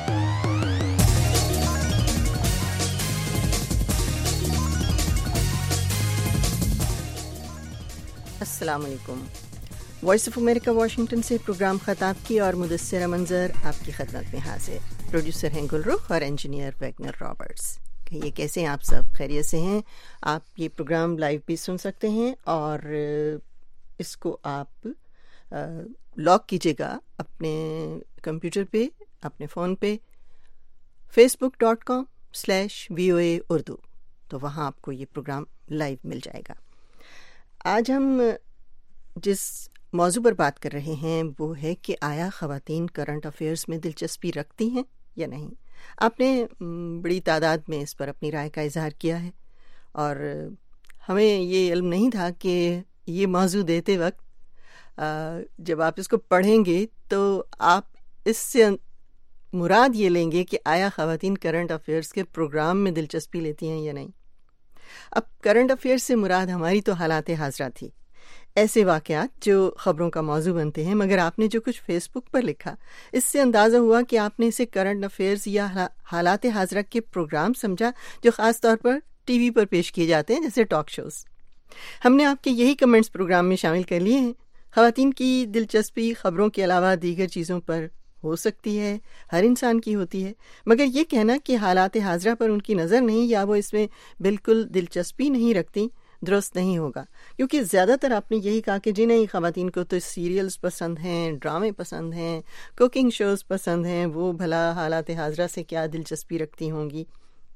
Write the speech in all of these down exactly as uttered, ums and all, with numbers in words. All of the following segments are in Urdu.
السلام علیکم. وائس آف امریکہ واشنگٹن سے پروگرام خطاب کی اور مدثرہ منظر آپ کی خدمت میں حاضر. پروڈیوسر ہیں گل رخ اور انجینئر ویگنر رابرٹس. کہیے کیسے ہیں آپ سب؟ خیریت سے ہیں؟ آپ یہ پروگرام لائیو بھی سن سکتے ہیں اور اس کو آپ لاگ کیجیے گا اپنے کمپیوٹر پہ، اپنے فون پہ، Facebook dot com slash V O A Urdu, تو وہاں آپ کو یہ پروگرام لائیو مل جائے گا. آج ہم جس موضوع پر بات کر رہے ہیں وہ ہے کہ آیا خواتین کرنٹ افیئرز میں دلچسپی رکھتی ہیں یا نہیں. آپ نے بڑی تعداد میں اس پر اپنی رائے کا اظہار کیا ہے اور ہمیں یہ علم نہیں تھا کہ یہ موضوع دیتے وقت جب آپ اس کو پڑھیں گے تو آپ اس سے مراد یہ لیں گے کہ آیا خواتین کرنٹ افیئرز کے پروگرام میں دلچسپی لیتی ہیں یا نہیں. اب کرنٹ افیئرز سے مراد ہماری تو حالات حاضرہ تھی، ایسے واقعات جو خبروں کا موضوع بنتے ہیں، مگر آپ نے جو کچھ فیس بک پر لکھا اس سے اندازہ ہوا کہ آپ نے اسے کرنٹ افیئرز یا حالات حاضرہ کے پروگرام سمجھا جو خاص طور پر ٹی وی پر پیش کیے جاتے ہیں، جیسے ٹاک شوز. ہم نے آپ کے یہی کمنٹس پروگرام میں شامل کر لیے ہیں. خواتین کی دلچسپی خبروں کے علاوہ دیگر چیزوں پر ہو سکتی ہے، ہر انسان کی ہوتی ہے، مگر یہ کہنا کہ حالات حاضرہ پر ان کی نظر نہیں یا وہ اس میں بالکل دلچسپی نہیں رکھتی درست نہیں ہوگا. کیونکہ زیادہ تر آپ نے یہی کہا کہ جی نہیں، خواتین کو تو سیریلز پسند ہیں، ڈرامے پسند ہیں، کوکنگ شوز پسند ہیں، وہ بھلا حالات حاضرہ سے کیا دلچسپی رکھتی ہوں گی.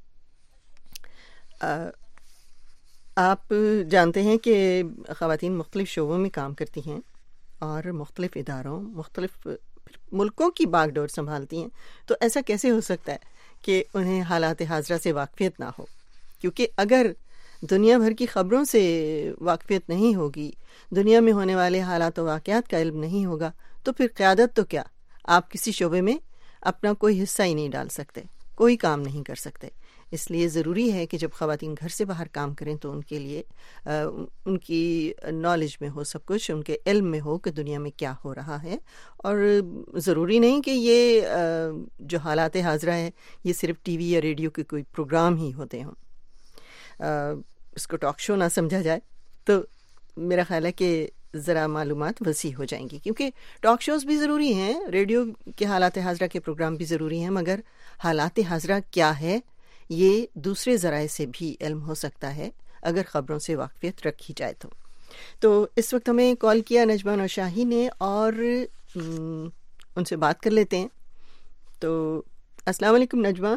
آپ جانتے ہیں کہ خواتین مختلف شعبوں میں کام کرتی ہیں اور مختلف اداروں، مختلف ملکوں کی باغ ڈور سنبھالتی ہیں، تو ایسا کیسے ہو سکتا ہے کہ انہیں حالات حاضرہ سے واقفیت نہ ہو؟ کیونکہ اگر دنیا بھر کی خبروں سے واقفیت نہیں ہوگی، دنیا میں ہونے والے حالات و واقعات کا علم نہیں ہوگا، تو پھر قیادت تو کیا، آپ کسی شعبے میں اپنا کوئی حصہ ہی نہیں ڈال سکتے، کوئی کام نہیں کر سکتے. اس لیے ضروری ہے کہ جب خواتین گھر سے باہر کام کریں تو ان کے لیے ان کی نالج میں ہو سب کچھ، ان کے علم میں ہو کہ دنیا میں کیا ہو رہا ہے. اور ضروری نہیں کہ یہ جو حالات حاضرہ ہے یہ صرف ٹی وی یا ریڈیو کے کوئی پروگرام ہی ہوتے ہوں، اس کو ٹاک شو نہ سمجھا جائے. تو میرا خیال ہے کہ ذرا معلومات وسیع ہو جائیں گی، کیونکہ ٹاک شوز بھی ضروری ہیں، ریڈیو کے حالات حاضرہ کے پروگرام بھی ضروری ہیں، مگر حالات حاضرہ کیا ہے یہ دوسرے ذرائع سے بھی علم ہو سکتا ہے اگر خبروں سے واقفیت رکھی جائے تو. تو اس وقت ہمیں کال کیا نجمہ نوشاہی نے اور ان سے بات کر لیتے ہیں. تو السلام علیکم نجمہ.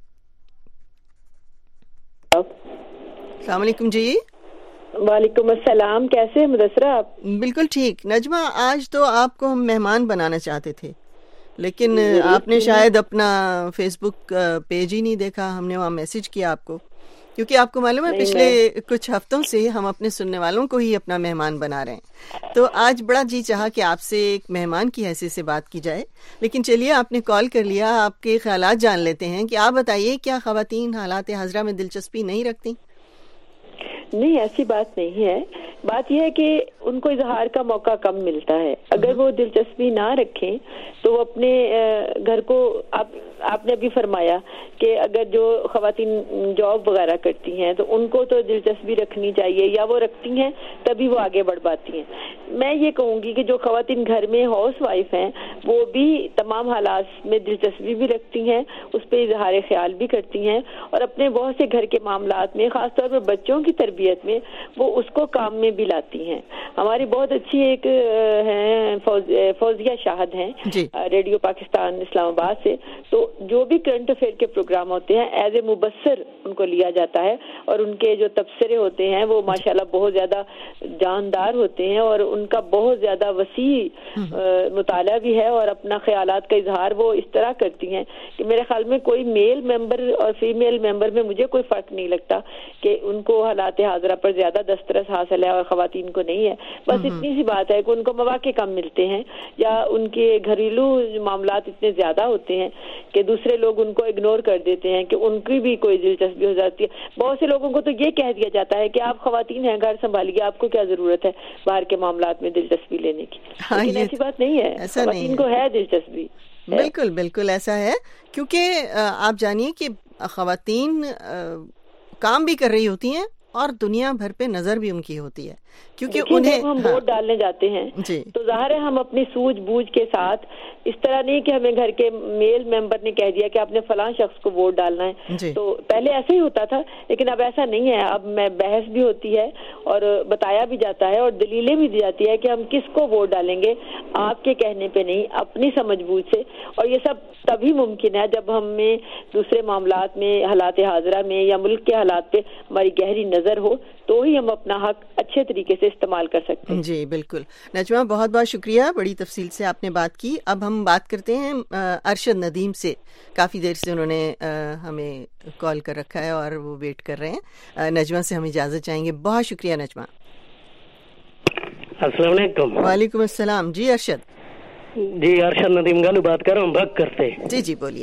السلام علیکم. جی وعلیکم السلام. کیسے ہیں مدثرہ آپ؟ بالکل ٹھیک. نجمہ آج تو آپ کو ہم مہمان بنانا چاہتے تھے، لیکن آپ نے شاید اپنا فیس بک پیج ہی نہیں دیکھا. ہم نے وہاں میسج کیا آپ کو، کیونکہ آپ کو معلوم ہے پچھلے کچھ ہفتوں سے ہم اپنے سننے والوں کو ہی اپنا مہمان بنا رہے ہیں. تو آج بڑا جی چاہا کہ آپ سے ایک مہمان کی حیثیت سے بات کی جائے. لیکن چلیے، آپ نے کال کر لیا، آپ کے خیالات جان لیتے ہیں کہ آپ بتائیے کیا خواتین حالات حاضرہ میں دلچسپی نہیں رکھتی؟ نہیں، ایسی بات نہیں ہے. بات یہ ہے کہ ان کو اظہار کا موقع کم ملتا ہے. اگر وہ دلچسپی نہ رکھیں تو وہ اپنے گھر کو، آپ آپ نے ابھی فرمایا کہ اگر جو خواتین جاب وغیرہ کرتی ہیں تو ان کو تو دلچسپی رکھنی چاہیے، یا وہ رکھتی ہیں تبھی وہ آگے بڑھ پاتی ہیں. میں یہ کہوں گی کہ جو خواتین گھر میں ہاؤس وائف ہیں وہ بھی تمام حالات میں دلچسپی بھی رکھتی ہیں، اس پہ اظہار خیال بھی کرتی ہیں، اور اپنے بہت سے گھر کے معاملات میں، خاص طور پر بچوں کی تربیت میں، وہ اس کو کام میں بھی لاتی ہیں. ہماری بہت اچھی ایک ہیں فوزیہ شاہد ہیں جی. ریڈیو پاکستان اسلام آباد سے. تو جو بھی کرنٹ افیئر کے پروگرام ہوتے ہیں ایز اے مبصر ان کو لیا جاتا ہے، اور ان کے جو تبصرے ہوتے ہیں وہ ماشاءاللہ بہت زیادہ جاندار ہوتے ہیں، اور ان کا بہت زیادہ وسیع مطالعہ بھی ہے، اور اپنا خیالات کا اظہار وہ اس طرح کرتی ہیں کہ میرے خیال میں کوئی میل ممبر اور فیمیل ممبر میں مجھے کوئی فرق نہیں لگتا کہ ان کو حالات حاضرہ پر زیادہ دسترس حاصل ہے اور خواتین کو نہیں ہے. بس اتنی سی بات ہے کہ ان کو مواقع کم ملتے ہیں، یا ان کے گھریلو معاملات اتنے زیادہ ہوتے ہیں کہ دوسرے لوگ ان کو اگنور کر دیتے ہیں کہ ان کی بھی کوئی دلچسپی ہو جاتی ہے. بہت سے لوگوں کو تو یہ کہہ دیا جاتا ہے کہ آپ خواتین ہیں، گھر سنبھالیے، آپ کو کیا ضرورت ہے باہر کے معاملات میں دلچسپی لینے کی. لیکن ایسی بات نہیں ہے، خواتین کو ہے دلچسپی. بالکل بالکل ایسا ہے، کیونکہ آپ جانیے کہ خواتین کام بھی کر رہی ہوتی ہیں اور دنیا بھر پہ نظر بھی ان کی ہوتی ہے، کیونکہ انہیں جب ہم ووٹ ڈالنے جاتے ہیں تو ظاہر ہے ہم اپنی سوجھ بوجھ کے ساتھ، اس طرح نہیں کہ ہمیں گھر کے میل ممبر نے کہہ دیا کہ آپ نے فلاں شخص کو ووٹ ڈالنا ہے، تو پہلے ایسے ہی ہوتا تھا، لیکن اب ایسا نہیں ہے۔ اب میں بحث بھی ہوتی ہے اور بتایا بھی جاتا ہے اور دلیلیں بھی دی جاتی ہے کہ ہم کس کو ووٹ ڈالیں گے، آپ کے کہنے پہ نہیں، اپنی سمجھ بوجھ سے، اور یہ سب تبھی ممکن ہے جب ہمیں دوسرے معاملات میں، حالات حاضرہ میں یا ملک کے حالات پہ ہماری گہری نظر ہو، تو ہی ہم اپنا حق اچھے طریقے سے استعمال کر سکتے ہیں۔ جی بالکل نجمہ، بہت بہت شکریہ، بڑی تفصیل سے آپ نے بات کی۔ اب ہم بات کرتے ہیں ارشد ندیم سے، کافی دیر سے انہوں نے ہمیں کال کر رکھا ہے اور وہ ویٹ کر رہے ہیں۔ نجمہ سے ہم اجازت چاہیں گے۔ بہت شکریہ نجمہ۔ السلام علیکم۔ وعلیکم السلام۔ جی ارشد۔ جی ارشد ندیم گالو بات کر رہا ہوں بھگ کرتے۔ جی جی بولیے۔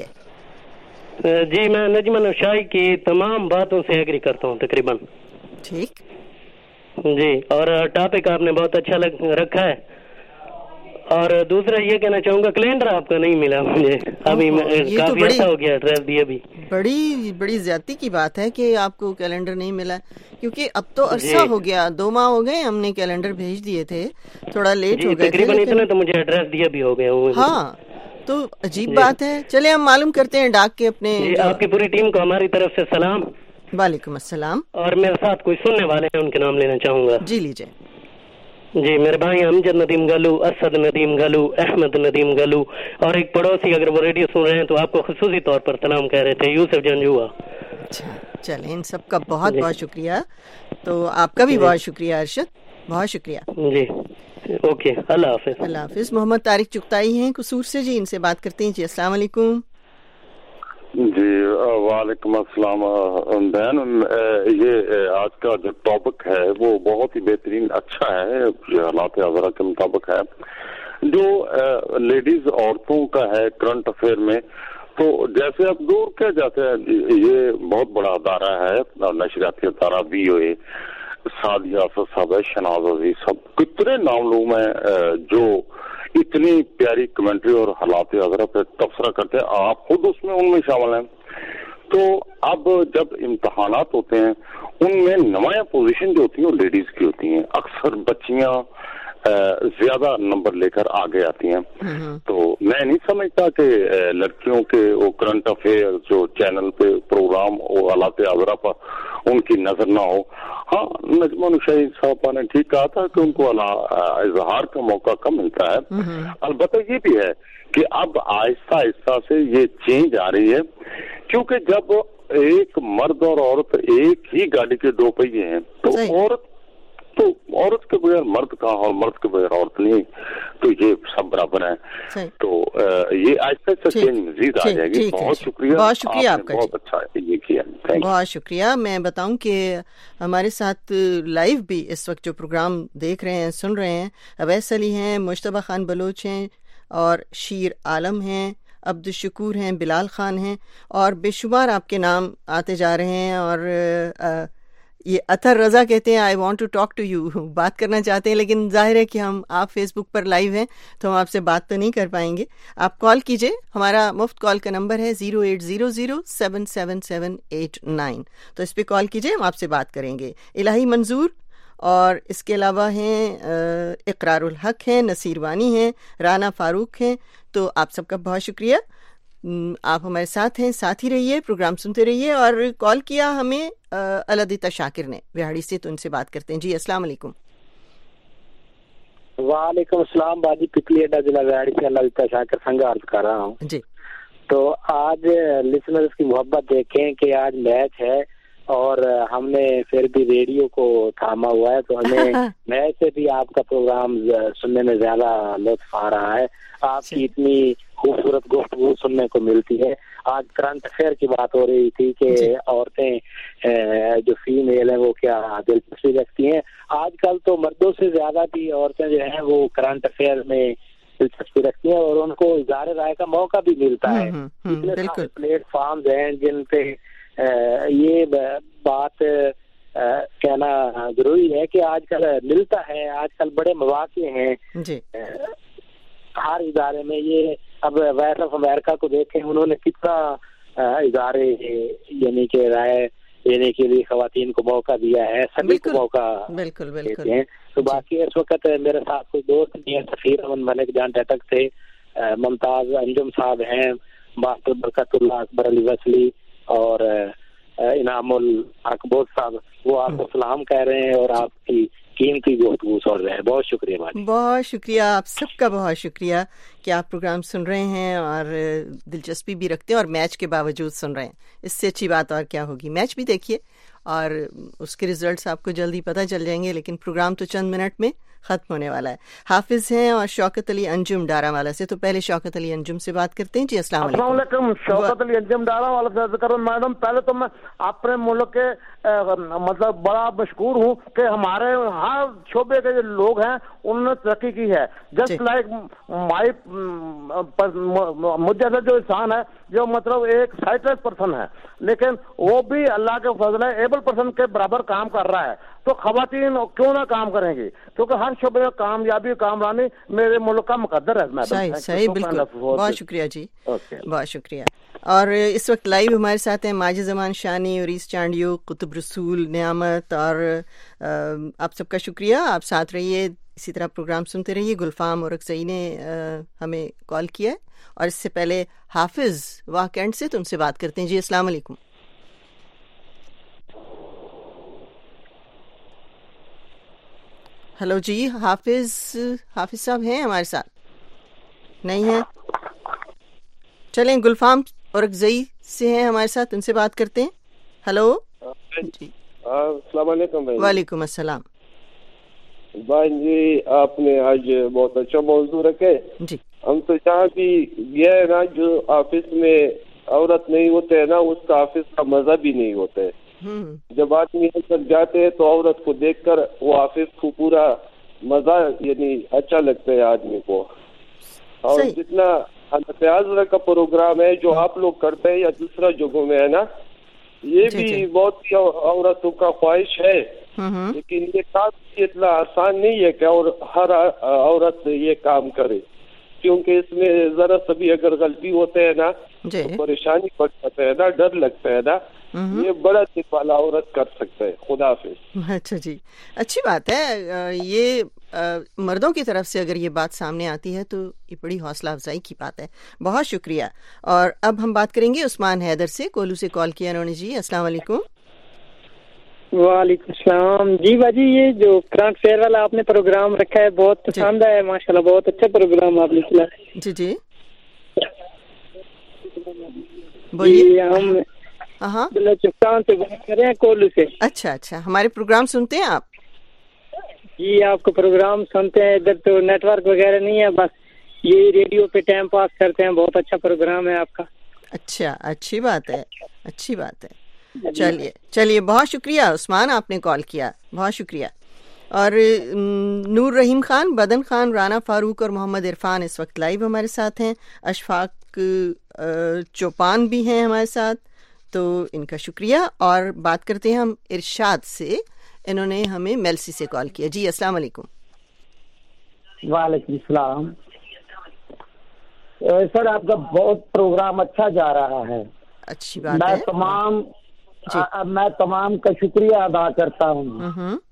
جی میں نجمہ نوشائی کی تمام باتوں سے ایگری کرتا ہوں تقریباً۔ ٹھیک جی، اور ٹاپک آپ نے بہت اچھا رکھا ہے، اور دوسرا یہ کہنا چاہوں گا کیلنڈر آپ کا نہیں ملا مجھے، ابھی کافی عرصہ ہو گیا ایڈریس بھی ابھی۔ بڑی بڑی زیادتی کی بات ہے کہ آپ کو کیلنڈر نہیں ملا، کیونکہ اب تو عرصہ ہو گیا، دو ماہ ہو گئے ہم نے کیلنڈر بھیج دیے تھے، تھوڑا لیٹ ہو گئے تقریباً اتنے تو مجھے ایڈریس دیا بھی ہو گیا۔ ہاں تو عجیب بات ہے۔ چلے ہم معلوم کرتے ہیں ڈاک کے اپنے۔ آپ کی پوری ٹیم کو ہماری طرف سے سلام۔ وعلیکم السلام۔ اور میرے ساتھ کوئی سننے والے ہیں ان کے نام لینا چاہوں گا۔ جی لیجیے۔ جی میرے بھائی امجد ندیم گالو، اسد ندیم گالو، احمد ندیم گالو، اور ایک پڑوسی اگر وہ ریڈیو سن رہے ہیں تو آپ کو خصوصی طور پر سلام کہہ رہے تھے، یوسف جنجوا۔ اچھا چلیں، ان سب کا بہت بہت شکریہ۔ تو آپ کا بھی بہت شکریہ ارشد، بہت شکریہ۔ جی اوکے، اللہ حافظ۔ اللہ حافظ۔ محمد طارق چغتائی ہیں قصور سے، جی ان سے بات کرتے ہیں۔ جی السلام علیکم۔ جی وعلیکم السلام بہن، یہ آج کا جو ٹاپک ہے وہ بہت ہی بہترین اچھا ہے، یہ حالات حاضرہ کے مطابق ہے، جو لیڈیز عورتوں کا ہے کرنٹ افیئر میں۔ تو جیسے اب دور کیا جاتے ہیں، یہ بہت بڑا ادارہ ہے نشریاتی ادارہ، وی او اے، سعدیہ اسد صاحب ہے، شناز عزیز صاحب، کتنے نام لوگ ہیں جو اتنی پیاری کمنٹری اور حالات حاضرہ پہ تبصرہ کرتے ہیں، آپ خود اس میں ان میں شامل ہیں۔ تو اب جب امتحانات ہوتے ہیں ان میں نمایاں پوزیشن جو ہوتی ہیں وہ لیڈیز کی ہوتی ہیں، اکثر بچیاں زیادہ نمبر لے کر آگے آتی ہیں۔ تو میں نہیں سمجھتا کہ لڑکیوں کے وہ کرنٹ افیئر جو چینل پہ پروگرام وہ حالات حاضرہ پر ان کی نظر نہ ہو۔ ہاں نجمہ نوشائی صاحبہ نے ٹھیک کہا تھا کہ ان کو اظہار کا موقع کم ملتا ہے، البتہ یہ بھی ہے کہ اب آہستہ آہستہ سے یہ چینج آ رہی ہے، کیونکہ جب ایک مرد اور عورت ایک ہی گاڑی کے دو پہیے ہیں تو عورت تو عورت کے بغیر مرد کہاں اور مرد کے بغیر عورت نہیں، تو یہ سب برابر ہیں۔ تو یہ آہستہ آہستہ چینج مزید آ جائے گی۔ بہت شکریہ، بہت شکریہ آپ کا، بہت اچھا یہ کیا، بہت شکریہ۔ میں بتاؤں کہ ہمارے ساتھ لائیو بھی اس وقت جو پروگرام دیکھ رہے ہیں، سن رہے ہیں، اویس علی ہیں، مشتبہ خان بلوچ ہیں، اور شیر عالم ہیں، عبد الشکور ہیں، بلال خان ہیں، اور بے شمار آپ کے نام آتے جا رہے ہیں۔ اور یہ اطہر رضا کہتے ہیں I want to talk to you, بات کرنا چاہتے ہیں، لیکن ظاہر ہے کہ ہم آپ فیس بک پر لائیو ہیں تو ہم آپ سے بات تو نہیں کر پائیں گے۔ آپ کال کیجئے، ہمارا مفت کال کا نمبر ہے zero eight zero zero seven seven seven eight nine, تو اس پہ کال کیجئے، ہم آپ سے بات کریں گے۔ الہی منظور اور اس کے علاوہ ہیں اقرار الحق ہیں، نصیر وانی ہیں، رانا فاروق ہیں، تو آپ سب کا بہت شکریہ، آپ ہمارے ساتھ ہیں، ساتھ ہی رہیے، پروگرام سنتے رہیے۔ اور کال کیا ہمیں الادیتا شاکر نے وہاڑی سے، تو ان سے بات کرتے ہیں۔ جی السلام علیکم۔ وعلیکم السلام، باجی پکلی اڈا ضلع وہاڑی سے الادیتا شاکر سنگ عرض کر رہا ہوں۔ جی تو آج لسنرز کی محبت دیکھیں کہ آج میچ ہے اور ہم نے پھر بھی ریڈیو کو تھاما ہوا ہے، تو ہمیں میچ سے بھی آپ کا پروگرام سننے میں زیادہ لطف آ رہا ہے، آپ کی اتنی خوبصورت گفتگو سننے کو ملتی ہے۔ آج کرنٹ افیئر کی بات ہو رہی تھی کہ عورتیں جو فیمیل ہیں وہ کیا دلچسپی رکھتی ہیں، آج کل تو مردوں سے زیادہ بھی عورتیں جو ہیں وہ کرنٹ افیئر میں دلچسپی رکھتی ہیں اور ان کو اظہار رائے کا موقع بھی ملتا ہے۔ اتنے پلیٹ فارمز ہیں جن پہ یہ بات کہنا ضروری ہے کہ آج کل ملتا ہے، آج کل بڑے مواقع ہیں ہر ادارے میں۔ یہ اب وائس آف امریکہ کو دیکھیں، انہوں نے کتنا ادارے یعنی کہ رائے دینے کے لیے خواتین کو موقع دیا ہے، سبھی کو موقع بالکل بالکل دیتے ہیں. تو باقی اس وقت میرے ساتھ کوئی دوست بھی ہیں، سفیر امن ملک جان ٹیٹک سے، ممتاز انجم صاحب ہیں، ماسٹر برکت اللہ، اکبر علی وسلی اور انعام الحق صاحب، وہ آپ کو سلام کہہ رہے ہیں اور آپ کی قیمتی گفتگو سن رہے ہیں. بہت شکریہ بھائی. بہت شکریہ، آپ سب کا بہت شکریہ کہ آپ پروگرام سن رہے ہیں اور دلچسپی بھی رکھتے ہیں اور میچ کے باوجود سن رہے ہیں. اس سے اچھی بات اور کیا ہوگی. میچ بھی دیکھیے اور اس کے ریزلٹس آپ کو جلدی پتہ چل جائیں گے، لیکن پروگرام تو چند منٹ میں ختم ہونے والا ہے. حافظ ہیں اور شوکت علی انجم ڈارا والا سے. تو پہلے شوکت علی انجم سے بات کرتے ہیں. جی السلام علیکم. السلام علیکم. شوکت علی انجم ڈارا والا سے عرض کروں میڈم، پہلے تو میں اپنے ملک کے مطلب بڑا مشکور ہوں کہ ہمارے ہر شعبے کے جو لوگ ہیں انہوں نے ترقی کی ہے. جسٹ لائک مائی مجھ جیسا جو انسان ہے جو مطلب ایک سائٹلیس پرسن ہے، لیکن وہ بھی اللہ کے فضل ہے ایبل پرسن کے برابر کام کر رہا ہے. تو خواتین کیوں نہ کام کریں گی، کیونکہ ہر شعبے میں کامیابی کامرانی میرے ملک کا مقدر ہے. صحیح صحیح بالکل. بہت شکریہ جی، بہت شکریہ. اور اس وقت لائیو ہمارے ساتھ ہیں ماجد زمان شانی، اوریس چانڈیو، قطب رسول، نعمت، اور آپ سب کا شکریہ. آپ ساتھ رہیے، اسی طرح پروگرام سنتے رہیے. گلفام اور رقصئی نے ہمیں کال کیا ہے اور اس سے پہلے حافظ واہ کینٹ سے، تو ان سے بات کرتے ہیں. جی السلام علیکم. ہلو جی، حافظ حافظ صاحب ہیں ہمارے ساتھ؟ نہیں ہیں. چلیں گلفام اور رقصئی سے ہیں ہمارے ساتھ، ان سے بات کرتے ہیں. ہلو جی السلام علیکم بھائی. وعلیکم السلام. بھائی جی آپ نے آج بہت اچھا موضوع رکھے. جی ہم تو جہاں بھی یہ ہے نا، جو آفس میں عورت نہیں ہوتے ہے نا، اس کا آفس کا مزہ بھی نہیں ہوتا ہے. جب آدمی اندر جاتے ہیں تو عورت کو دیکھ کر وہ آفس کو پورا مزہ یعنی اچھا لگتا ہے آدمی کو. اور جتنا حضرت کا پروگرام ہے جو آپ لوگ کرتے ہیں یا دوسرا جگہوں میں ہے نا، یہ بھی بہت سی عورتوں کا خواہش ہے، لیکن یہ کام اتنا آسان نہیں ہے کہ اور ہر عورت یہ کام کرے، کیونکہ اس میں ذرا سا بھی اگر غلطی ہوتے ہے نا تو پریشانی پڑ جاتا ہے نا، ڈر لگتا ہے نا. یہ بڑا دل والا عورت کر سکتا ہے. خدا حافظ. اچھا جی، اچھی بات ہے. یہ مردوں کی طرف سے اگر یہ بات سامنے آتی ہے تو یہ بڑی حوصلہ افزائی کی بات ہے. بہت شکریہ. اور اب ہم بات کریں گے عثمان حیدر سے. کولو سے کال کیا انہوں نے. جی السلام علیکم. وعلیکم السلام. جی باجی، یہ جو کرنٹ فیئر والا آپ نے پروگرام رکھا ہے بہت پسند ہے، ماشاءاللہ بہت اچھا پروگرام آپ نے چلایا. جی جی بولیے. ہم ہاں چپتان سے بات کر رہے ہیں، کولو سے. اچھا اچھا، ہمارے پروگرام سنتے ہیں آپ؟ جی آپ کو پروگرام سنتے ہیں. ادھر تو نیٹ ورک وغیرہ نہیں ہے، بس یہی ریڈیو پہ ٹائم پاس کرتے ہیں. بہت اچھا پروگرام ہے آپ کا. اچھا، اچھی بات ہے، اچھی بات ہے. چلیے چلیے، بہت شکریہ عثمان، آپ نے کال کیا، بہت شکریہ. اور نور رحیم خان، بدن خان، رانا فاروق اور محمد عرفان اس وقت لائیو ہمارے ساتھ ہیں. اشفاق چوپان بھی ہیں ہمارے ساتھ، تو ان کا شکریہ. اور بات کرتے ہیں ہم ارشاد سے. انہوں نے ہمیں میلسی سے کال کیا. جی السلام علیکم. وعلیکم السلام. سر آپ کا بہت پروگرام اچھا جا رہا ہے. اچھی بات میں ہے. تمام میں تمام کا شکریہ ادا کرتا ہوں.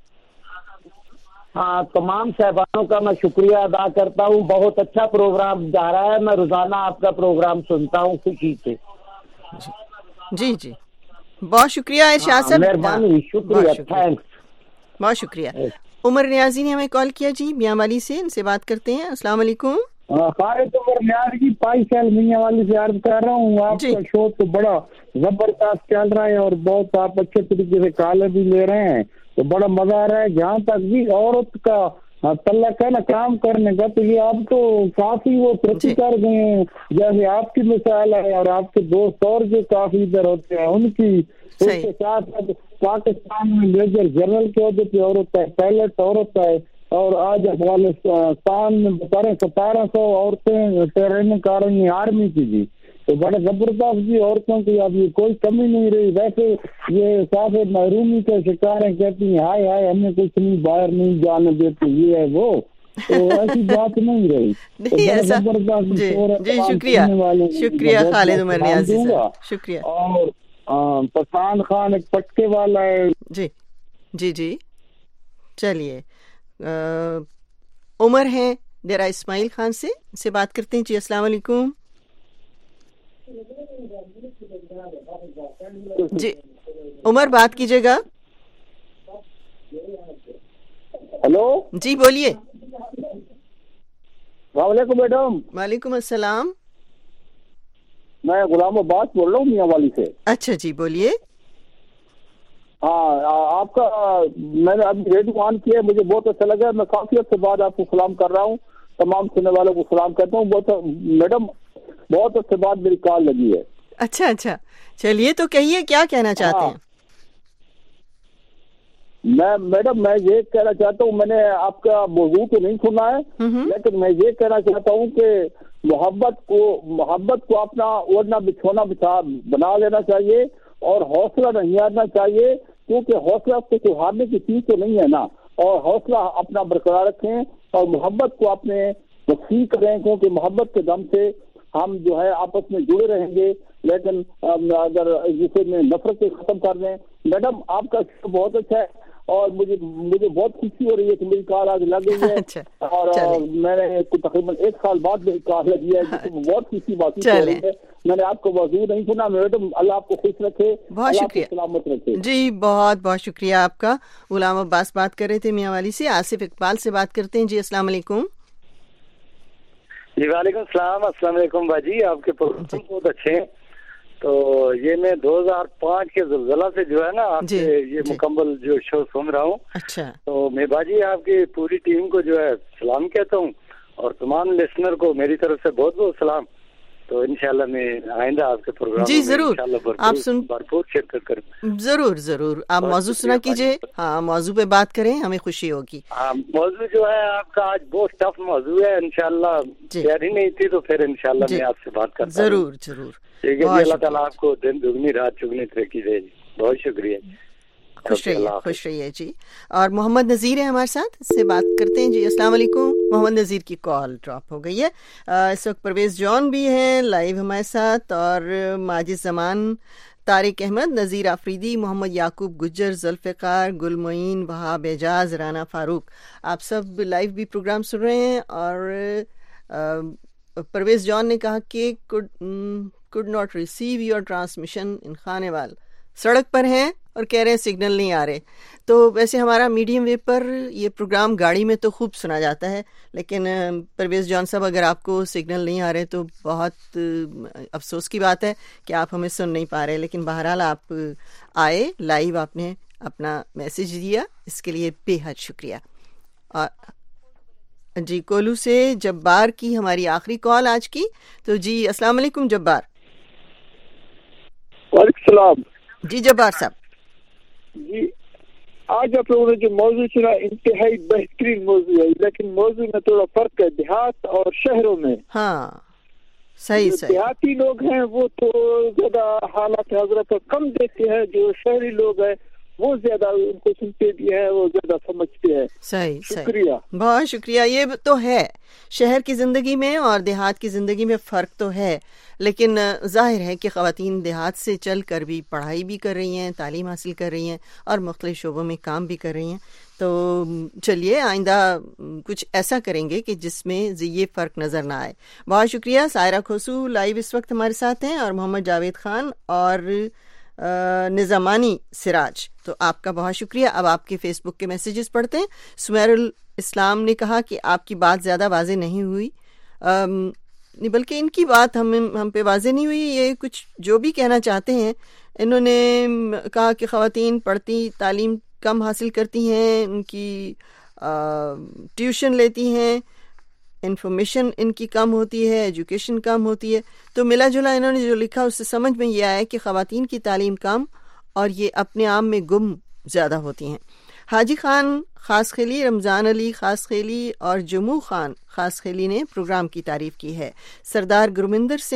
ہاں، تمام صاحبانوں کا میں شکریہ ادا کرتا ہوں. بہت اچھا پروگرام جا رہا ہے. میں روزانہ آپ کا پروگرام سنتا ہوں خوشی سے. جی جی بہت شکریہ ارشاد صاحب. مہربانی، شکریہ، تھینکس. بہت شکریہ. عمر نیازی نے ہمیں کال کیا جی میاں والی سے. ان سے بات کرتے ہیں. السلام علیکم. خالد عمر نیازی پائی سیل میاں والی سے عرض کر رہا ہوں. آپ کا شو تو بڑا زبردست چل رہا ہے اور بہت آپ اچھے طریقے سے کالر بھی لے رہے ہیں، تو بڑا مزہ آ رہا ہے. جہاں تک بھی عورت کا تعلق ہے نا کام کرنے کا، تو یہ آپ تو کافی وہ ترقی کر گئے ہیں. جیسے آپ کی مثال ہے اور آپ کے دوست اور جو کافی ادھر ہوتے ہیں ان کی، اس کے ساتھ پاکستان میں میجر جنرل کے عہدے پہ عورت ہے، پائلٹ عورت ہے، اور آج افغانستان میں بتا رہے ستارہ سو عورتیں ٹریننگ کر رہی ہیں آرمی کی. جی تو بڑے زبردست جی، عورتوں کی اب یہ کوئی کمی نہیں رہی. ویسے یہ کافی محرومی کا شکار ہیں، کہتی ہیں ہائے ہائے ہمیں کچھ نہیں، باہر نہیں جانے دیتے، یہ ہے وہ. تو ایسی بات نہیں رہی. نہیں ایسا. جی جی شکریہ شکریہ خالد عمر نیازی صاحب, شکریہ. اور پٹھان خان ایک پٹکے والا ہے. جی جی جی چلیے عمر ہیں ڈیرہ اسماعیل خان سے سے بات کرتے ہیں. جی السلام علیکم. جی عمر بات کیجیے گا. ہلو جی بولیے. السلام علیکم میڈم. وعلیکم السلام. میں غلام عباس بول رہا ہوں میاں والی سے. اچھا جی بولیے. ہاں آپ کا میں نے ابھی ریڈیو آن کیا, مجھے بہت اچھا لگا. میں کافی عرصے بعد آپ کو سلام کر رہا ہوں, تمام سننے والوں کو سلام کرتا ہوں. بہت میڈم بہت عرصے بعد میری کال لگی ہے. اچھا اچھا چلیے تو کہیے کیا کہنا چاہتے ہیں. میں میڈم میں یہ کہنا چاہتا ہوں, میں نے آپ کا موضوع تو نہیں سنا ہے, لیکن میں یہ کہنا چاہتا ہوں کہ محبت کو محبت کو اپنا اوڑھنا بچھونا بچھا بنا لینا چاہیے, اور حوصلہ نہیں ہارنا چاہیے, کیونکہ حوصلہ سے کوئی ہارنے کی چیز تو نہیں ہے نا. اور حوصلہ اپنا برقرار رکھیں اور محبت کو اپنے وسیع کریں, کیونکہ محبت کے دم سے ہم جو ہے آپس میں جڑے رہیں گے. لیکن اگر جسے میں نفرت سے ختم کر دیں. میڈم آپ کا شو بہت اچھا ہے, اور مجھے مجھے بہت خوشی ہو رہی ہے کہ میری کال آج لگ گئی ہے. اور میں نے تقریباً ایک سال بعد میری کال لگی ہے, جس میں بہت خوشی محسوس ہو رہی ہے. میں نے آپ کو موضوع نہیں سنا. میڈم اللہ آپ کو خوش رکھے, بہت شکریہ, سلامت رکھے. جی بہت بہت شکریہ آپ کا. غلام عباس بات کر رہے تھے میاں والی سے. آصف اقبال سے بات کرتے ہیں. جی السلام علیکم. جی وعلیکم السلام. السلام علیکم باجی, آپ کے پروگرام بہت اچھے ہیں. تو یہ میں دو ہزار پانچ کے زلزلہ سے جو ہے نا آپ جی, سے یہ جی. مکمل جو شو سن رہا ہوں. اچھا تو میں باجی آپ کی پوری ٹیم کو جو ہے سلام کہتا ہوں, اور تمام لسنر کو میری طرف سے بہت بہت سلام. تو انشاءاللہ میں آئندہ آپ کے پروگرام جی ضرور آپ سن بھرپور شرکت کروں. ضرور ضرور آپ موضوع سنا کیجیے. ہاں موضوع پہ بات کریں, ہمیں خوشی ہوگی. ہاں موضوع جو ہے آپ کا آج بہت ٹف موضوع ہے. انشاءاللہ تیاری نہیں تھی تو پھر انشاءاللہ میں آپ سے بات کرتا ہوں. ضرور ضرور. ٹھیک ہے جی. اللہ تعالیٰ آپ کو دن دگنی رات چگنی ترقی دے. بہت شکریہ. خوش رہیے خوش رہیے جی. اور محمد نذیر ہے ہمارے ساتھ, اس سے بات کرتے ہیں. جی السلام علیکم. محمد نذیر کی کال ڈراپ ہو گئی ہے. اس وقت پرویز جان بھی ہیں لائیو ہمارے ساتھ, اور ماجد زمان, طارق احمد, نذیر آفریدی, محمد یعقوب گجر, ذوالفقار, گل معین, وہاب اعجاز, رانا فاروق. آپ سب لائیو بھی پروگرام سن رہے ہیں. اور پرویز جان نے کہا کہ could, could not receive your transmission in Khanewal. سڑک پر ہیں اور کہہ رہے ہیں سگنل نہیں آ رہے. تو ویسے ہمارا میڈیم ویو پر یہ پروگرام گاڑی میں تو خوب سنا جاتا ہے, لیکن پرویز جان صاحب اگر آپ کو سگنل نہیں آ رہے تو بہت افسوس کی بات ہے کہ آپ ہمیں سن نہیں پا رہے. لیکن بہرحال آپ آئے لائیو, آپ نے اپنا میسج دیا, اس کے لیے بے حد شکریہ. جی کولو سے جبار کی ہماری آخری کال آج کی. تو جی السلام علیکم جبار. وعلیکم السلام. جی جبار صاحب. جی آج آپ لوگوں نے جو موضوع چنا انتہائی بہترین موضوع ہے, لیکن موضوع میں تھوڑا فرق ہے دیہات اور شہروں میں. ہاں صحیح صحیح. دیہاتی لوگ ہیں وہ تو زیادہ حالات حضرت کم دیکھتے ہیں, جو شہری لوگ ہیں وہ زیادہ ان کو سنتے بھی ہیں, وہ زیادہ سمجھتے ہیں. صحیح شکریہ. بہت شکریہ. یہ تو ہے شہر کی زندگی میں اور دیہات کی زندگی میں فرق تو ہے, لیکن ظاہر ہے کہ خواتین دیہات سے چل کر بھی پڑھائی بھی کر رہی ہیں, تعلیم حاصل کر رہی ہیں, اور مختلف شعبوں میں کام بھی کر رہی ہیں. تو چلیے آئندہ کچھ ایسا کریں گے کہ جس میں یہ فرق نظر نہ آئے. بہت شکریہ. سائرہ کھوسو لائیو اس وقت ہمارے ساتھ ہیں, اور محمد جاوید خان اور نظامانی سراج. تو آپ کا بہت شکریہ. اب آپ کے فیس بک کے میسیجز پڑھتے ہیں. سمیر الاسلام نے کہا کہ آپ کی بات زیادہ واضح نہیں ہوئی, بلکہ ان کی بات ہم ہم پہ واضح نہیں ہوئی. یہ کچھ جو بھی کہنا چاہتے ہیں, انہوں نے کہا کہ خواتین پڑھتی تعلیم کم حاصل کرتی ہیں, ان کی ٹیوشن لیتی ہیں, انفارمیشن ان کی کم ہوتی ہے, ایجوکیشن کم ہوتی ہے. تو ملا جلا انہوں نے جو لکھا اس سے سمجھ میں یہ آیا کہ خواتین کی تعلیم کم اور یہ اپنے آپ میں گم زیادہ ہوتی ہیں. حاجی خان خاص خیلی, رمضان علی خاص خیلی اور جموں خان خاص خیلی نے پروگرام کی تعریف کی ہے. سردار گرمندر سنگھ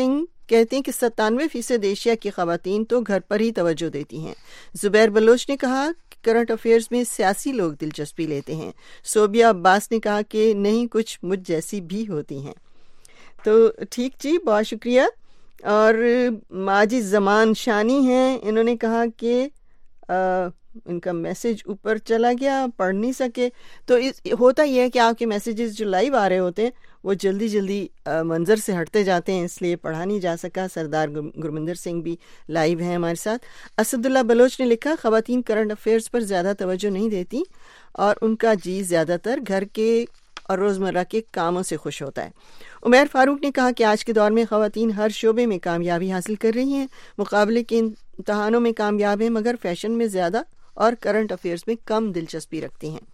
کہتے ہیں کہ ستانوے فیصد ایشیا کی خواتین تو گھر پر ہی توجہ دیتی ہیں۔ زبیر بلوچ نے کہا کہ کرنٹ افیئرز میں سیاسی لوگ دلچسپی لیتے ہیں۔ صوبیہ عباس نے کہا کہ نہیں، کچھ مجھ جیسی بھی ہوتی ہیں۔ تو ٹھیک جی، بہت شکریہ۔ اور ماجد زمان شانی ہیں، انہوں نے کہا کہ آ, ان کا میسج اوپر چلا گیا، پڑھ نہیں سکے۔ تو اس ہوتا یہ ہے کہ آپ کے میسیجز جو لائیو آ رہے ہوتے ہیں وہ جلدی جلدی منظر سے ہٹتے جاتے ہیں، اس لیے پڑھا نہیں جا سکا۔ سردار گرمندر سنگھ بھی لائیو ہیں ہمارے ساتھ۔ اسد اللہ بلوچ نے لکھا خواتین کرنٹ افیئرز پر زیادہ توجہ نہیں دیتی اور ان کا جی زیادہ تر گھر کے اور روزمرہ کے کاموں سے خوش ہوتا ہے۔ عمیر فاروق نے کہا کہ آج کے دور میں خواتین ہر شعبے میں کامیابی حاصل کر رہی ہیں، مقابلے کے امتحانوں میں کامیاب ہیں، مگر فیشن میں زیادہ اور کرنٹ افیئرز میں کم دلچسپی رکھتی ہیں۔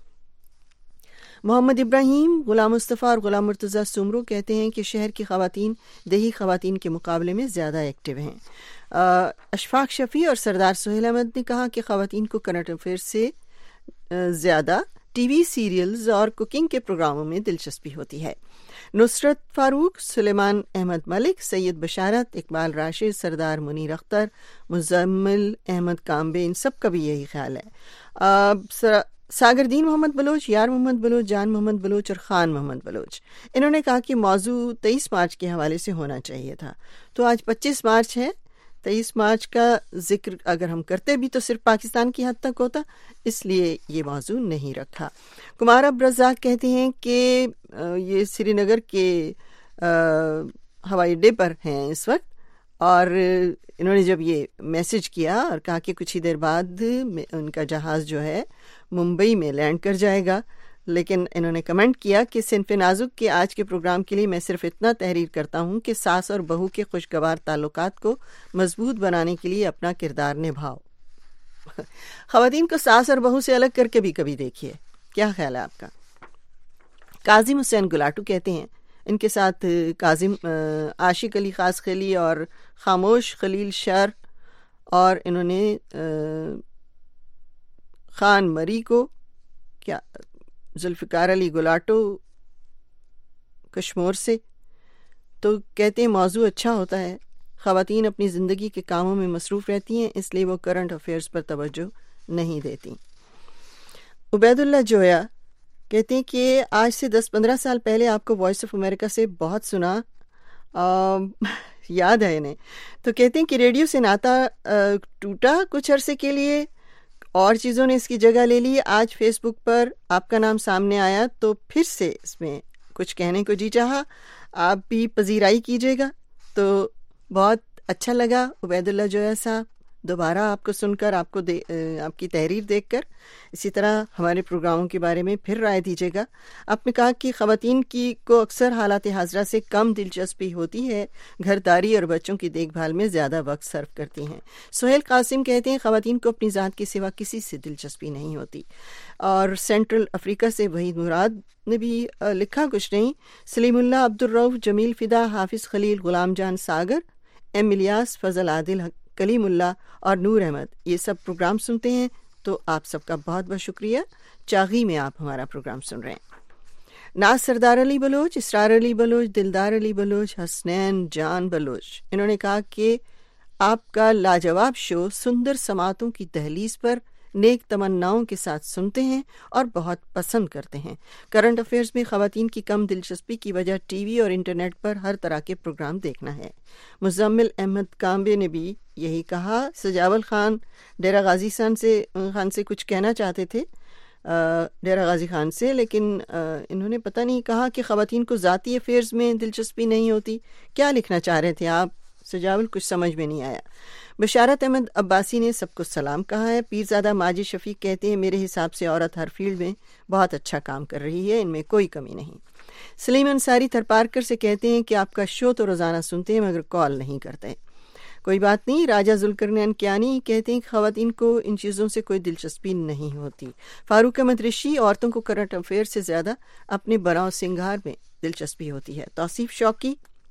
محمد ابراہیم، غلام مصطفیٰ اور غلام مرتضیٰ سمرو کہتے ہیں کہ شہر کی خواتین دیہی خواتین کے مقابلے میں زیادہ ایکٹیو ہیں۔ اشفاق شفیع اور سردار سہیل احمد نے کہا کہ خواتین کو کرنٹ افیئرز سے زیادہ ٹی وی سیریلز اور کوکنگ کے پروگراموں میں دلچسپی ہوتی ہے۔ نصرت فاروق، سلیمان احمد ملک، سید بشارت، اقبال راشد، سردار منیر اختر، مزمل احمد کامبے، ان سب کا بھی یہی خیال ہے۔ ساگر دین محمد بلوچ، یار محمد بلوچ، جان محمد بلوچ اور خان محمد بلوچ، انہوں نے کہا کہ موضوع تیئیس مارچ کے حوالے سے ہونا چاہیے تھا، تو آج پچیس مارچ ہے، تیئیس مارچ کا ذکر اگر ہم کرتے بھی تو صرف پاکستان کی حد تک ہوتا، اس لیے یہ موضوع نہیں رکھا۔ کمار عبد الرزاق کہتے ہیں کہ یہ سری نگر کے ہوائی اڈے پر ہیں اس وقت، اور انہوں نے جب یہ میسج کیا اور کہا کہ کچھ ہی دیر بعد ان کا جہاز جو ہے ممبئی میں لینڈ کر جائے گا، لیکن انہوں نے کمنٹ کیا کہ صنف نازک کے آج کے پروگرام کے لیے میں صرف اتنا تحریر کرتا ہوں کہ ساس اور بہو کے خوشگوار تعلقات کو مضبوط بنانے کے لیے اپنا کردار نبھاؤ۔ خواتین کو ساس اور بہو سے الگ کر کے بھی کبھی دیکھیے، کیا خیال ہے آپ کا؟ کاظم حسین گلاٹو کہتے ہیں، ان کے ساتھ کاظم عاشق علی خاص خیلی اور خاموش خلیل شر، اور انہوں نے خان مری کو، کیا ذوالفقار علی گلاٹو کشمور سے، تو کہتے ہیں موضوع اچھا ہوتا ہے، خواتین اپنی زندگی کے کاموں میں مصروف رہتی ہیں، اس لیے وہ کرنٹ افیئرز پر توجہ نہیں دیتی۔ عبید اللہ جویا کہتے ہیں کہ آج سے دس پندرہ سال پہلے آپ کو وائس آف امریکہ سے بہت سنا، آ, یاد ہے انہیں، تو کہتے ہیں کہ ریڈیو سے ناتا ٹوٹا کچھ عرصے کے لیے اور چیزوں نے اس کی جگہ لے لی، آج فیس بک پر آپ کا نام سامنے آیا تو پھر سے اس میں کچھ کہنے کو جی چاہا، آپ بھی پذیرائی کیجیے گا۔ تو بہت اچھا لگا عبید اللہ جویا صاحب، دوبارہ آپ کو سن کر، آپ کو دے آپ کی تحریر دیکھ کر، اسی طرح ہمارے پروگراموں کے بارے میں پھر رائے دیجیے گا۔ آپ نے کہا کہ خواتین کی کو اکثر حالات حاضرہ سے کم دلچسپی ہوتی ہے، گھرداری اور بچوں کی دیکھ بھال میں زیادہ وقت صرف کرتی ہیں۔ سہیل قاسم کہتے ہیں خواتین کو اپنی ذات کے سوا کسی سے دلچسپی نہیں ہوتی۔ اور سینٹرل افریقہ سے وحید مراد نے بھی لکھا کچھ نہیں۔ سلیم اللہ، عبد الرؤف، جمیل فدا، حافظ خلیل، غلام جان ساگر، ایم الیاس، فضل عادل، کلیم اللہ اور نور احمد یہ سب پروگرام سنتے ہیں، تو آپ سب کا بہت بہت شکریہ۔ چاغی میں آپ ہمارا پروگرام سن رہے ہیں۔ ناز سردار علی بلوچ، اسرار علی بلوچ، دلدار علی بلوچ، حسنین جان بلوچ، انہوں نے کہا کہ آپ کا لاجواب شو سندر سماعتوں کی دہلیز پر نیک تمناؤں کے ساتھ سنتے ہیں اور بہت پسند کرتے ہیں۔ کرنٹ افیئرز میں خواتین کی کم دلچسپی کی وجہ ٹی وی اور انٹرنیٹ پر ہر طرح کے پروگرام دیکھنا ہے۔ مزمل احمد کامبے نے بھی یہی کہا۔ سجاول خان ڈیرہ غازی خان سے خان سے کچھ کہنا چاہتے تھے، ڈیرہ غازی خان سے، لیکن انہوں نے پتہ نہیں کہا کہ خواتین کو ذاتی افیئرز میں دلچسپی نہیں ہوتی۔ کیا لکھنا چاہ رہے تھے آپ سجاول؟ کچھ سمجھ میں نہیں آیا۔ بشارت احمد عباسی نے سب کو سلام کہا ہے۔ پیرزادہ ماجد شفیق کہتے ہیں میرے حساب سے عورت ہر فیلڈ میں بہت اچھا کام کر رہی ہے، ان میں کوئی کمی نہیں۔ سلیم انصاری تھرپارکر سے کہتے ہیں کہ آپ کا شو تو روزانہ سنتے ہیں مگر کال نہیں کرتے۔ کوئی بات نہیں۔ راجہ ذوالقرنین کیانی کہتے ہیں کہ خواتین کو ان چیزوں سے کوئی دلچسپی نہیں ہوتی۔ فاروق احمد رشی، عورتوں کو کرنٹ افیئر سے زیادہ اپنے براؤ سنگھار میں دلچسپی ہوتی ہے۔ توصیف شوقی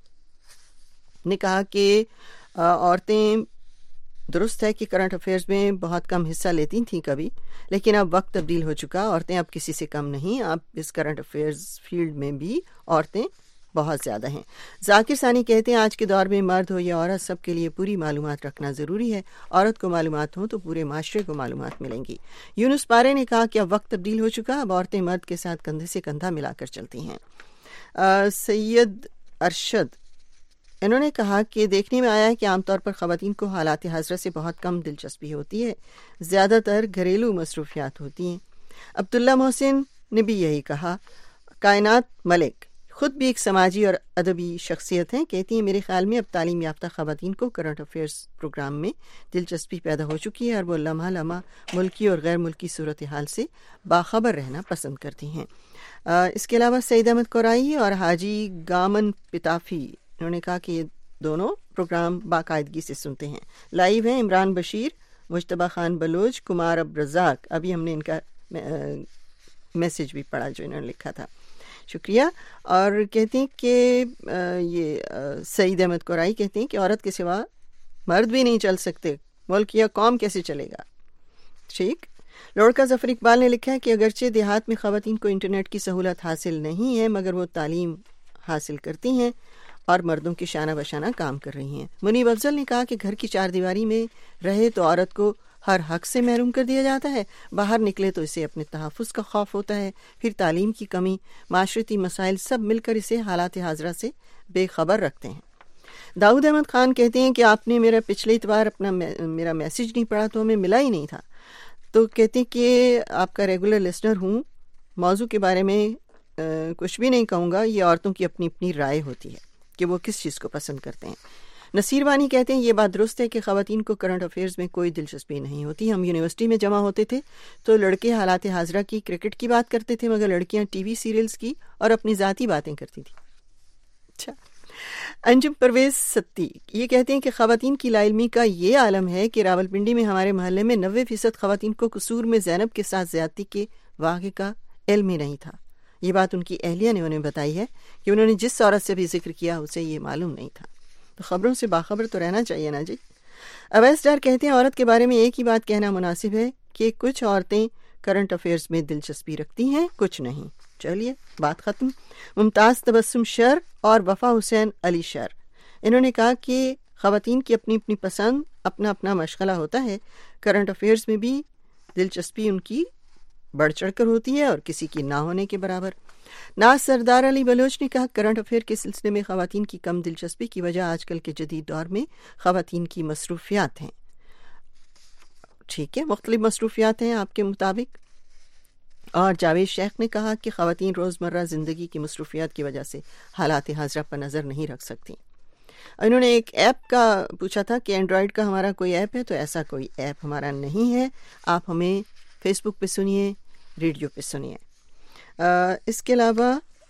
نے کہا کہ عورتیں درست ہے کہ کرنٹ افیئرز میں بہت کم حصہ لیتی تھیں کبھی، لیکن اب وقت تبدیل ہو چکا، عورتیں اب کسی سے کم نہیں، اب اس کرنٹ افیئرز فیلڈ میں بھی عورتیں بہت زیادہ ہیں۔ ذاکر ثانی کہتے ہیں آج کے دور میں مرد ہو یا عورت سب کے لیے پوری معلومات رکھنا ضروری ہے، عورت کو معلومات ہوں تو پورے معاشرے کو معلومات ملیں گی۔ یونس پارے نے کہا کہ اب وقت تبدیل ہو چکا، اب عورتیں مرد کے ساتھ کندھے سے کندھا ملا کر چلتی ہیں۔ سید ارشد انہوں نے کہا کہ دیکھنے میں آیا ہے کہ عام طور پر خواتین کو حالات حاضرہ سے بہت کم دلچسپی ہوتی ہے، زیادہ تر گھریلو مصروفیات ہوتی ہیں۔ عبداللہ محسن نے بھی یہی کہا۔ کائنات ملک خود بھی ایک سماجی اور ادبی شخصیت ہیں، کہتی ہیں میرے خیال میں اب تعلیم یافتہ خواتین کو کرنٹ افیئرز پروگرام میں دلچسپی پیدا ہو چکی ہے اور وہ لمحہ لمحہ ملکی اور غیر ملکی صورتحال سے باخبر رہنا پسند کرتی ہیں۔ اس کے علاوہ سعید احمد کورائی اور حاجی گامن پتافی انہوں نے کہا کہ یہ دونوں پروگرام باقاعدگی سے سنتے ہیں، لائیو ہیں۔ عمران بشیر، مجتبیٰ خان بلوچ، کمار عبد الرزاق، ابھی ہم نے ان کا میسج بھی پڑھا جو انہوں نے لکھا تھا، شکریہ۔ اور کہتے ہیں کہ یہ سعید احمد کورائی کہتے ہیں کہ عورت کے سوا مرد بھی نہیں چل سکتے، ملک یا قوم کیسے چلے گا۔ ٹھیک۔ لڑکا ظفر اقبال نے لکھا ہے کہ اگرچہ دیہات میں خواتین کو انٹرنیٹ کی سہولت حاصل نہیں ہے مگر وہ تعلیم حاصل کرتی ہیں اور مردوں کے شانہ بشانہ کام کر رہی ہیں۔ منیب افضل نے کہا کہ گھر کی چار دیواری میں رہے تو عورت کو ہر حق سے محروم کر دیا جاتا ہے، باہر نکلے تو اسے اپنے تحفظ کا خوف ہوتا ہے، پھر تعلیم کی کمی، معاشرتی مسائل سب مل کر اسے حالات حاضرہ سے بے خبر رکھتے ہیں۔ داؤد احمد خان کہتے ہیں کہ آپ نے میرا پچھلے اتوار اپنا میرا میسج نہیں پڑھا تو ہمیں ملا ہی نہیں تھا، تو کہتے ہیں کہ آپ کا ریگولر لسنر ہوں، موضوع کے بارے میں کچھ بھی نہیں کہوں گا، یہ عورتوں کی اپنی اپنی رائے ہوتی ہے کہ وہ کس چیز کو پسند کرتے ہیں۔ نصیر وانی کہتے ہیں یہ بات درست ہے کہ خواتین کو کرنٹ افیئرز میں کوئی دلچسپی نہیں ہوتی۔ ہم یونیورسٹی میں جمع ہوتے تھے تو لڑکے حالات حاضرہ کی، کرکٹ کی بات کرتے تھے مگر لڑکیاں ٹی وی سیریلز کی اور اپنی ذاتی باتیں کرتی تھیں۔ اچھا۔ انجم پرویز ستی یہ کہتے ہیں کہ خواتین کی لا علمی کا یہ عالم ہے کہ راولپنڈی میں ہمارے محلے میں نوے فیصد خواتین کو قصور میں زینب کے ساتھ زیادتی کے واقعے کا علم ہی نہیں تھا۔ یہ بات ان کی اہلیہ نے انہیں بتائی ہے کہ انہوں نے جس عورت سے بھی ذکر کیا اسے یہ معلوم نہیں تھا۔ تو خبروں سے باخبر تو رہنا چاہیے نا جی۔ اویس ڈار کہتے ہیں عورت کے بارے میں ایک ہی بات کہنا مناسب ہے کہ کچھ عورتیں کرنٹ افیئرز میں دلچسپی رکھتی ہیں، کچھ نہیں۔ چلیے بات ختم۔ ممتاز تبسم شر اور وفا حسین علی شر انہوں نے کہا کہ خواتین کی اپنی اپنی پسند، اپنا اپنا مشغلہ ہوتا ہے، کرنٹ افیئرز میں بھی دلچسپی ان کی بڑھ چڑھ کر ہوتی ہے اور کسی کی نہ ہونے کے برابر۔ ناز سردار علی بلوچ نے کہا کرنٹ افیئر کے سلسلے میں خواتین کی کم دلچسپی کی وجہ آج کل کے جدید دور میں خواتین کی مصروفیات ہیں۔ ٹھیک ہے، مختلف مصروفیات ہیں آپ کے مطابق۔ اور جاوید شیخ نے کہا کہ خواتین روزمرہ زندگی کی مصروفیات کی وجہ سے حالات حاضرہ پر نظر نہیں رکھ سکتی۔ انہوں نے ایک ایپ کا پوچھا تھا کہ اینڈرائڈ کا ہمارا کوئی ایپ ہے، تو ایسا کوئی ایپ ہمارا نہیں ہے، آپ ہمیں فیس بک پہ سنیے، ریڈیو پہ سنیے۔ اس کے علاوہ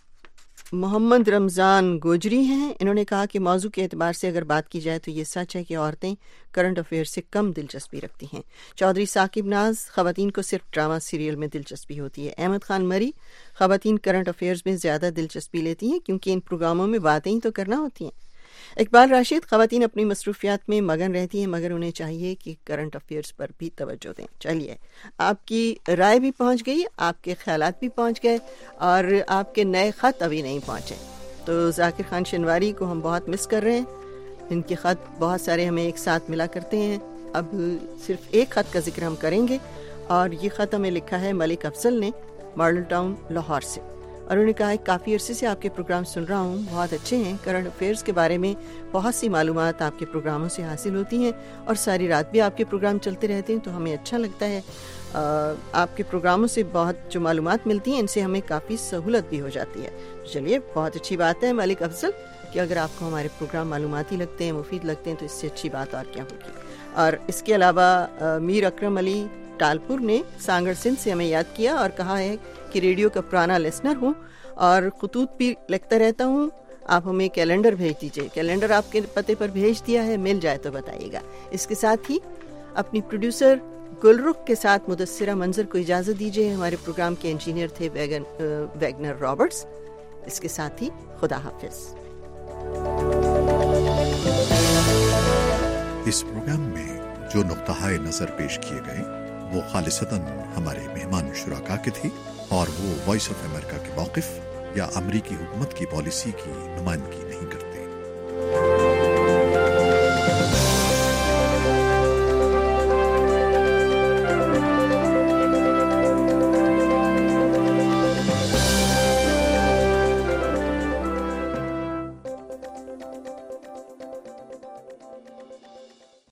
محمد رمضان گوجری ہیں، انہوں نے کہا کہ موضوع کے اعتبار سے اگر بات کی جائے تو یہ سچ ہے کہ عورتیں کرنٹ افیئر سے کم دلچسپی رکھتی ہیں۔ چودھری ثاقب ناز خواتین کو صرف ڈرامہ سیریل میں دلچسپی ہوتی ہے۔ احمد خان مری خواتین کرنٹ افیئرز میں زیادہ دلچسپی لیتی ہیں کیونکہ ان پروگراموں میں باتیں ہی تو کرنا ہوتی ہیں۔ اقبال راشد خواتین اپنی مصروفیات میں مگن رہتی ہیں مگر انہیں چاہیے کہ کرنٹ افیئرز پر بھی توجہ دیں۔ چلیے آپ کی رائے بھی پہنچ گئی، آپ کے خیالات بھی پہنچ گئے اور آپ کے نئے خط ابھی نہیں پہنچے، تو ذاکر خان شنواری کو ہم بہت مس کر رہے ہیں، ان کے خط بہت سارے ہمیں ایک ساتھ ملا کرتے ہیں۔ اب صرف ایک خط کا ذکر ہم کریں گے اور یہ خط ہمیں لکھا ہے ملک افضل نے ماڈل ٹاؤن لاہور سے، اور انہوں نے کہا ہے کافی عرصے سے آپ کے پروگرام سن رہا ہوں، بہت اچھے ہیں، کرنٹ افیئرز کے بارے میں بہت سی معلومات آپ کے پروگراموں سے حاصل ہوتی ہیں اور ساری رات بھی آپ کے پروگرام چلتے رہتے ہیں تو ہمیں اچھا لگتا ہے۔ آپ کے پروگراموں سے بہت جو معلومات ملتی ہیں ان سے ہمیں کافی سہولت بھی ہو جاتی ہے۔ چلیے بہت اچھی بات ہے ملک افضل کہ اگر آپ کو ہمارے پروگرام معلوماتی لگتے ہیں، مفید لگتے ہیں تو اس سے اچھی بات اور کیا ہوگی۔ اور اس کے علاوہ میر اکرم علی ٹالپور نے سانگڑ سندھ سے ہمیں یاد کیا اور کہا ہے کہ ریڈیو کا پرانا لسنر ہوں اور خطوط بھی لکھتا رہتا ہوں، آپ ہمیں کیلنڈر بھیج دیجئے۔ کیلنڈر آپ کے پتے پر بھیج دیا ہے، مل جائے تو بتائیے گا۔ اس کے ساتھ ہی اپنی پروڈیوسر گلرخ کے ساتھ مدثرہ منظر کو اجازت دیجیے۔ ہمارے پروگرام کے انجینئر تھے ویگن ویگنر رابرٹس۔ اس کے ساتھ ہی خدا حافظ۔ اس پروگرام میں جو نقطہ نظر پیش کیے گئے وہ خالصتاً ہمارے مہمان شرکا کے تھے اور وہ وائس آف امریکہ کے موقف یا امریکی حکومت کی پالیسی کی نمائندگی نہیں کرتے۔